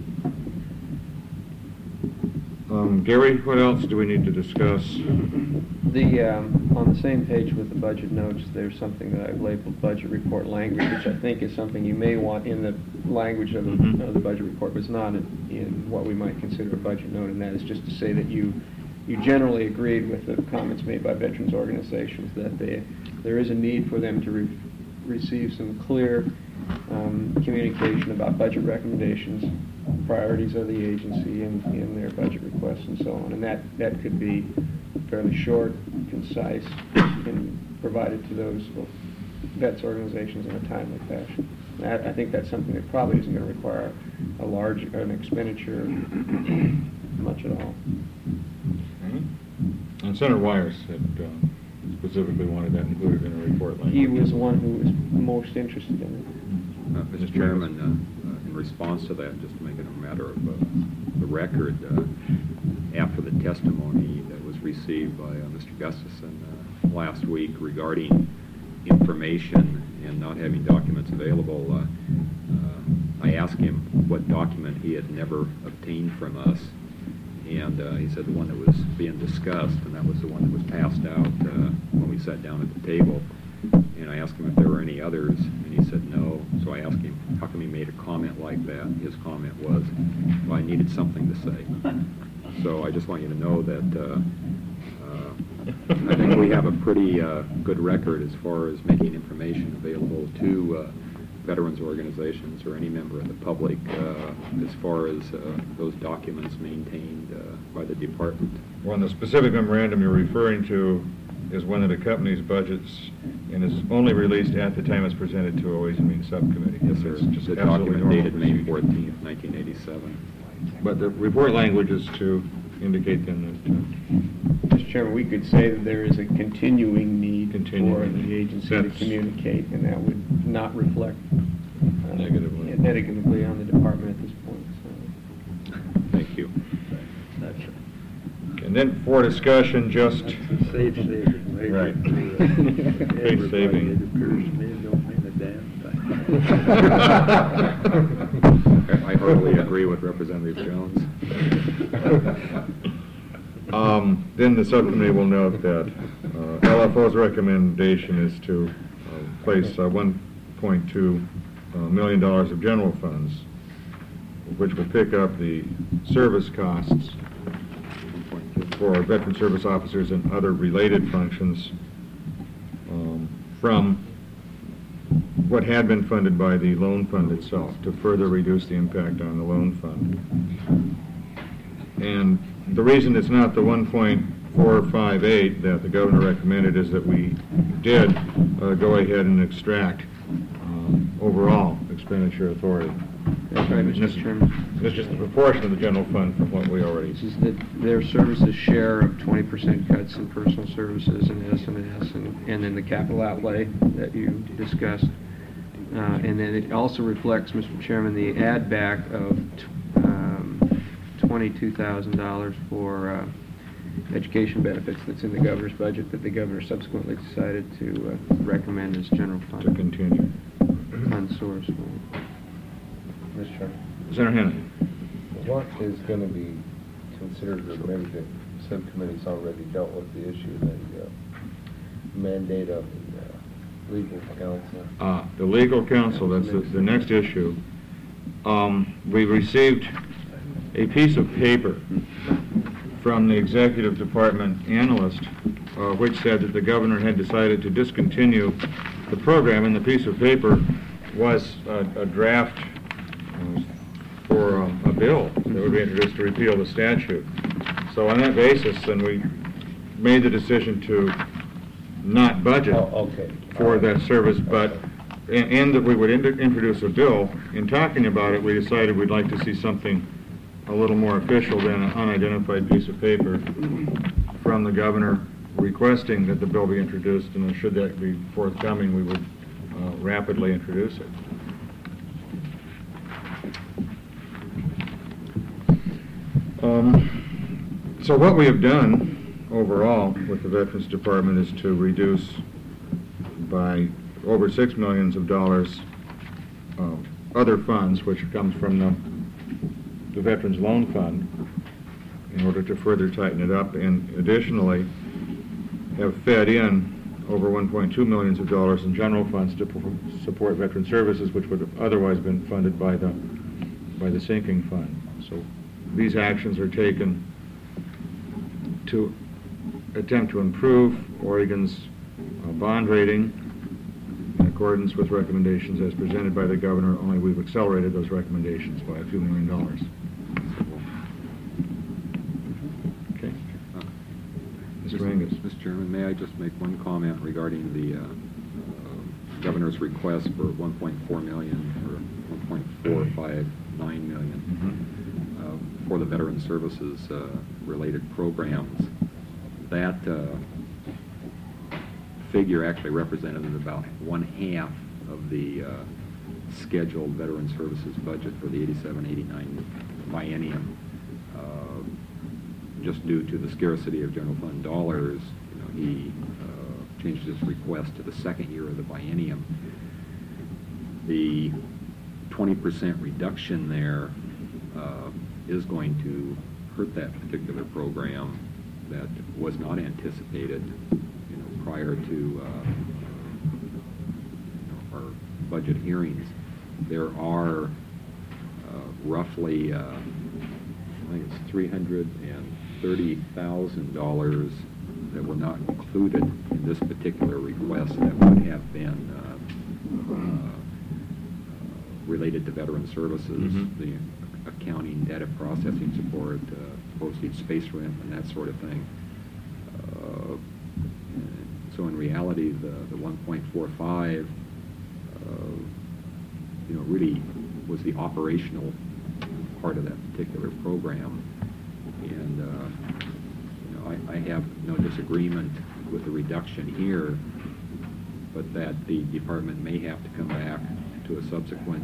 Gary, what else do we need to discuss? On the same page with the budget notes, there's something that I've labeled budget report language, which I think is something you may want in the language of the budget report, but it's not in what we might consider a budget note, and that is just to say that you generally agreed with the comments made by veterans organizations that there is a need for them to receive some clear communication about budget recommendations, priorities of the agency in their budget requests and so on. And that could be fairly short, concise, and provided to those vets organizations in a timely fashion. I think that's something that probably isn't going to require an expenditure much at all. And Senator Wires had specifically wanted that included in a report language. He was the one who was most interested in it. Mr. Chairman, in response to that, just to make it a matter of the record, after the testimony that was received by Mr. Gustafson last week regarding information and not having documents available, I asked him what document he had never obtained from us, and he said the one that was being discussed, and that was the one that was passed out when we sat down at the table. And I asked him if there were any others, and he said no. So I asked him, how come he made a comment like that? His comment was, well, I needed something to say. So I just want you to know that I think we have a pretty good record as far as making information available to veterans organizations or any member of the public as far as those documents maintained by the department. Well, the specific memorandum you're referring to is one that accompanies budgets and is only released at the time it's presented to a Ways and Means Subcommittee. Yes, sir. It's just The absolutely document normal dated May procedure. 14th, 1987. But the report language is to indicate then Mr. Chairman, we could say that there is a continuing need for Continuing. the agency to That's- communicate, and that would not reflect Negatively. negatively on the department at this point. Thank you. That's And then for discussion, just, a safe saving. Right. Everybody, Safe saving. It appears to me it don't mean a damn thing. I heartily agree with Representative Jones. Then the subcommittee will note that LFO's recommendation is to place $1.2 million of general funds, which will pick up the service costs for veteran service officers and other related functions from what had been funded by the loan fund itself to further reduce the impact on the loan fund. And the reason it's not the 1.458 that the governor recommended is that we did go ahead and extract overall expenditure authority. That's right, Mr. Chairman. It's just the proportion of the general fund from what we already. This is their services share of 20% cuts in personal services and S&S, and then the capital outlay that you discussed. And then it also reflects, Mr. Chairman, the add back of $22,000 for education benefits that's in the governor's budget that the governor subsequently decided to recommend as general fund. To continue. Fund source. Mr. Chairman, Senator Hannan. what is going to be considered, or maybe the subcommittee's already dealt with the issue, the mandate of the legal counsel. The legal counsel, that's the next issue. We received a piece of paper from the executive department analyst, which said that the governor had decided to discontinue the program, and the piece of paper was a draft for a bill that would be introduced to repeal the statute. So on that basis, then we made the decision to not budget for that service, but and that we would introduce a bill. In talking about it, we decided we'd like to see something a little more official than an unidentified piece of paper from the governor requesting that the bill be introduced, and then should that be forthcoming, we would rapidly introduce it. So what we have done overall with the Veterans Department is to reduce by over $6 million other funds, which comes from the Veterans Loan Fund, in order to further tighten it up, and additionally have fed in over $1.2 million in general funds to support veteran services, which would have otherwise been funded by the sinking fund. So these actions are taken to attempt to improve Oregon's bond rating in accordance with recommendations as presented by the governor, only we've accelerated those recommendations by a few $1 million. Okay. Mr. Angus. Mr. Chairman, may I just make one comment regarding the governor's request for $1.4 million or $1.459 million for the veteran services related programs. That figure actually represented about 1/2 of the scheduled veteran services budget for the 87-89 biennium. Just due to the scarcity of general fund dollars, he changed his request to the second year of the biennium. The 20% reduction there is going to hurt that particular program that was not anticipated, prior to our budget hearings. There are roughly, I think it's $330,000 that were not included in this particular request that would have been related to veteran services, the accounting, data processing support, postage, space rent, and that sort of thing. So in reality, the 1.45, really was the operational part of that particular program. And I have no disagreement with the reduction here, but that the department may have to come back to a subsequent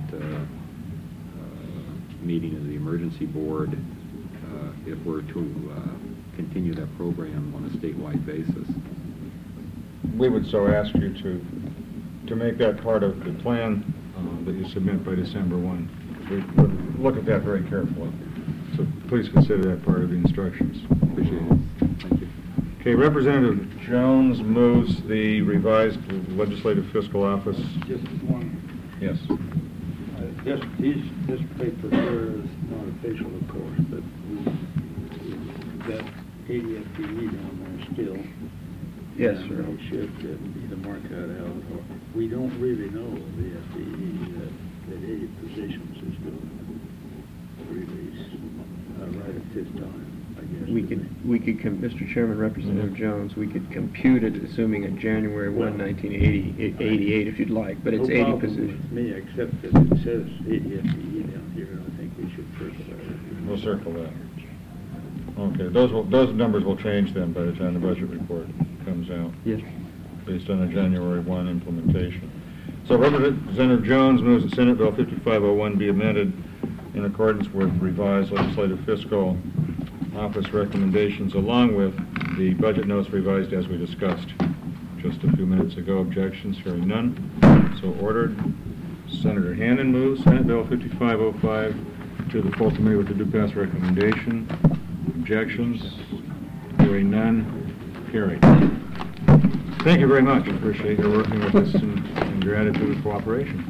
meeting of the emergency board if we're to continue that program on a statewide basis. We would so ask you to make that part of the plan that you submit by December 1. We would look at that very carefully. So please consider that part of the instructions. Appreciate it. Thank you. Okay, Representative Jones moves the revised legislative fiscal office. Just one. Yes. This paper here is not official, of course, but we've got ADFPE down there still. Yes, And sir. It should either mark that out, or we don't really know the FPE that 80 positions is going to release right at this time, I guess. We could, Mr. Chairman, Representative Jones, we could compute it assuming a January 1, 1988, if you'd like, but it's 80 No problem positions. with me, except that it says 80 FTE down here, and I think we should circle that. We'll circle that. Okay, those numbers will change then by the time the budget report comes out. Yes. Based on the January 1 implementation. So Representative Jones moves that Senate Bill 5501 be amended in accordance with revised legislative fiscal office recommendations, along with the budget notes revised as we discussed just a few minutes ago. Objections? Hearing none. So ordered. Senator Hannan moves Senate Bill 5505 to the full committee with the due pass recommendation. Objections? Hearing none, carried. Thank you very much. Appreciate your working with us and your attitude of cooperation.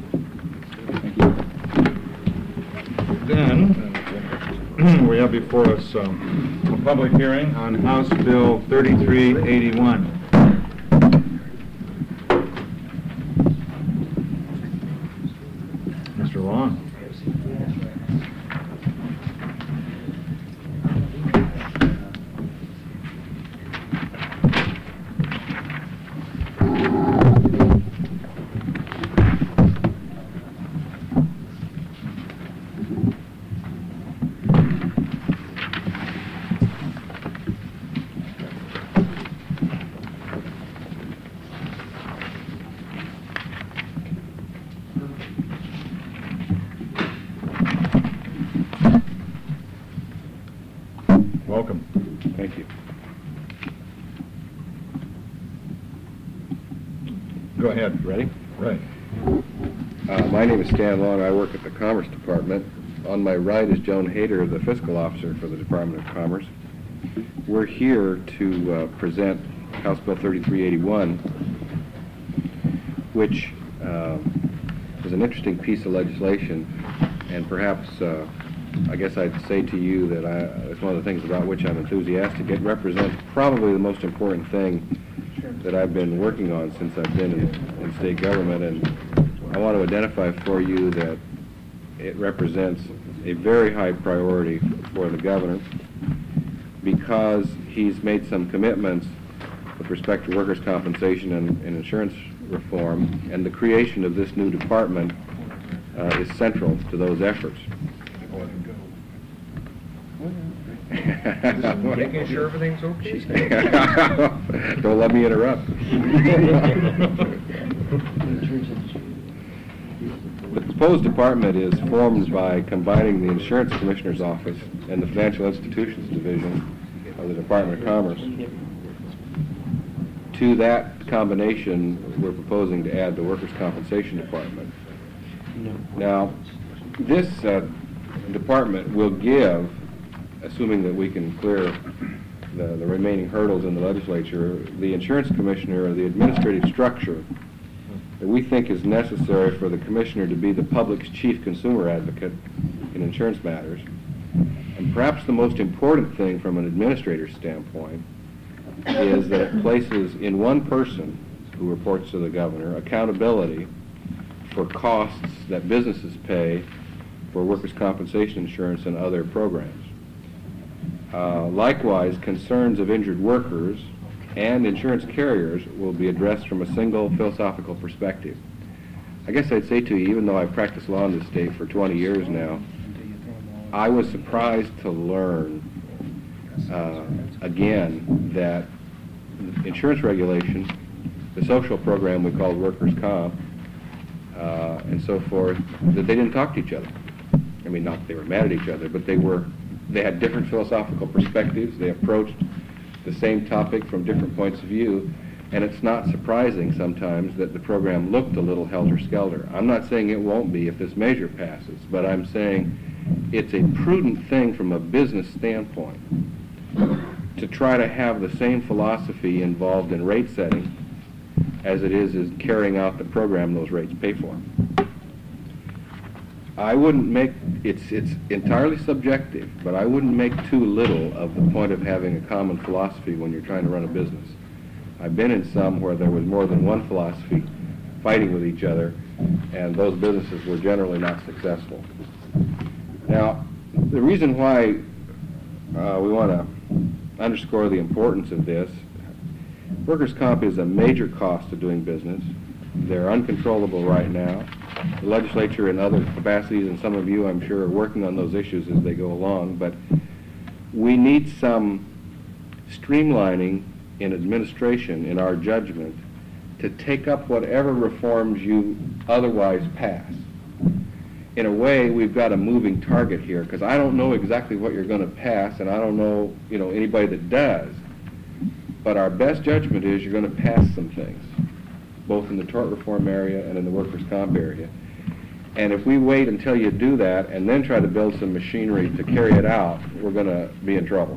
Then, we have before us a public hearing on House Bill 3381. Mr. Long. Welcome. Thank you. Go ahead. Ready? Right. My name is Stan Long. I work at the Commerce Department. On my right is Joan Hayter, the Fiscal Officer for the Department of Commerce. We're here to present House Bill 3381, which is an interesting piece of legislation, and perhaps I guess I'd say to you that it's one of the things about which I'm enthusiastic. It represents probably the most important thing that I've been working on since I've been in state government, and I want to identify for you that it represents a very high priority for the governor because he's made some commitments with respect to workers' compensation and insurance reform, and the creation of this new department is central to those efforts. Making sure everything's okay. Don't let me interrupt. The proposed department is formed by combining the Insurance Commissioner's Office and the Financial Institutions Division of the Department of Commerce. To that combination, we're proposing to add the Workers' Compensation Department. Now, this department will give, assuming that we can clear the remaining hurdles in the legislature, the insurance commissioner the administrative structure that we think is necessary for the commissioner to be the public's chief consumer advocate in insurance matters. And perhaps the most important thing from an administrator's standpoint is that it places in one person who reports to the governor accountability for costs that businesses pay for workers' compensation insurance and other programs. Likewise, concerns of injured workers and insurance carriers will be addressed from a single philosophical perspective. I guess I'd say to you, even though I've practiced law in this state for 20 years now, I was surprised to learn, again, that insurance regulation, the social program we called workers' comp, and so forth, that they didn't talk to each other. I mean, not that they were mad at each other, but they had different philosophical perspectives. They approached the same topic from different points of view, and it's not surprising sometimes that the program looked a little helter-skelter. I'm not saying it won't be if this measure passes, but I'm saying it's a prudent thing from a business standpoint to try to have the same philosophy involved in rate setting as it is carrying out the program those rates pay for. I wouldn't make, it's entirely subjective, but I wouldn't make too little of the point of having a common philosophy when you're trying to run a business. I've been in some where there was more than one philosophy fighting with each other, and those businesses were generally not successful. Now, the reason why we want to underscore the importance of this, workers' comp is a major cost of doing business. They're uncontrollable right now. The legislature in other capacities, and some of you, I'm sure, are working on those issues as they go along, but we need some streamlining in administration, in our judgment, to take up whatever reforms you otherwise pass. In a way, we've got a moving target here, because I don't know exactly what you're going to pass, and I don't know, anybody that does. But our best judgment is you're going to pass some things, both in the tort reform area and in the workers' comp area. And if we wait until you do that and then try to build some machinery to carry it out, we're going to be in trouble.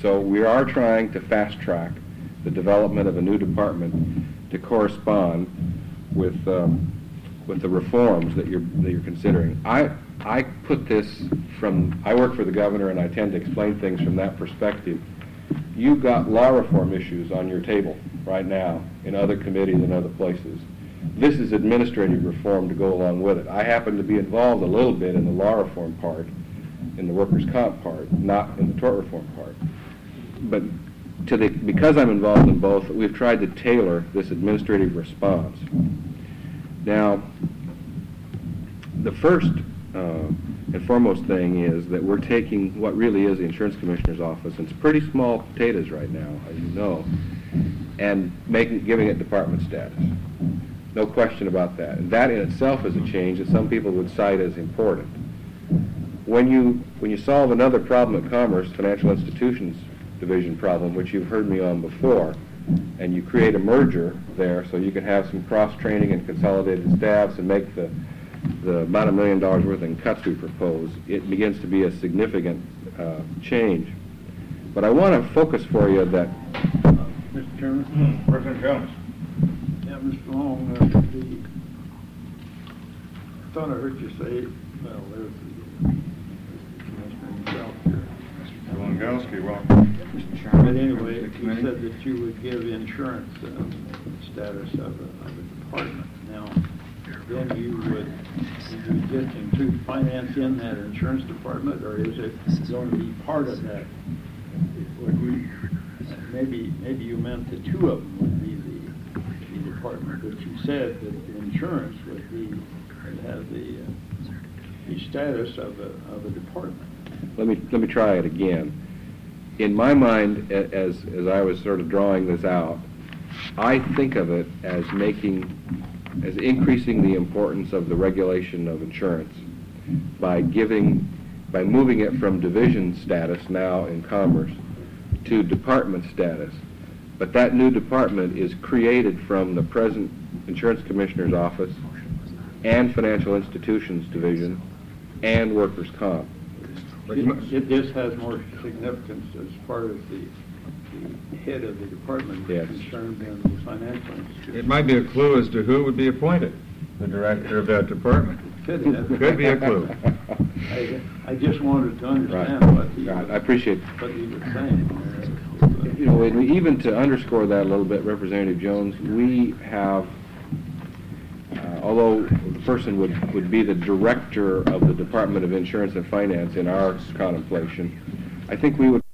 So we are trying to fast track the development of a new department to correspond with the reforms that you're considering. I put this from, I work for the governor and I tend to explain things from that perspective. You've got law reform issues on your table right now in other committees and other places. This is administrative reform to go along with it. I happen to be involved a little bit in the law reform part, in the workers' comp part, not in the tort reform part. But because I'm involved in both, we've tried to tailor this administrative response. Now, the first and foremost thing is that we're taking what really is the insurance commissioner's office, and it's pretty small potatoes right now, as you know, and giving it department status. No question about that. And that in itself is a change that some people would cite as important. When you solve another problem at Commerce, Financial Institutions Division problem, which you've heard me on before, and you create a merger there so you can have some cross-training and consolidated staffs and make the amount of $1 million worth in cuts we propose, it begins to be a significant change. But I want to focus for you that... Mr. Chairman? President Jones. Yeah, Mr. Long, I thought I heard you say, well, there's the Commissioner himself here. Mr. Langowski, welcome. Mr. Chairman. But anyway, you said that you would give insurance status of a department. Now, then you would just include finance in that insurance department, or is it going to be part of that? Maybe you meant the two of them would be the department, but you said that the insurance would have the status of a department. Let me try it again. In my mind, as I was sort of drawing this out, I think of it as increasing the importance of the regulation of insurance by moving it from division status now in Commerce to department status. But that new department is created from the present Insurance Commissioner's Office and Financial Institutions Division and Workers' Comp. This has more significance as far as the head of the department Yes. is concerned than the financial institution. It might be a clue as to who would be appointed, the director of that department. Could be a clue. I just wanted to understand Right. what he Right. I appreciate what he was saying. You know, and even to underscore that a little bit, Representative Jones, we have, although the person would be the director of the Department of Insurance and Finance in our contemplation, I think we would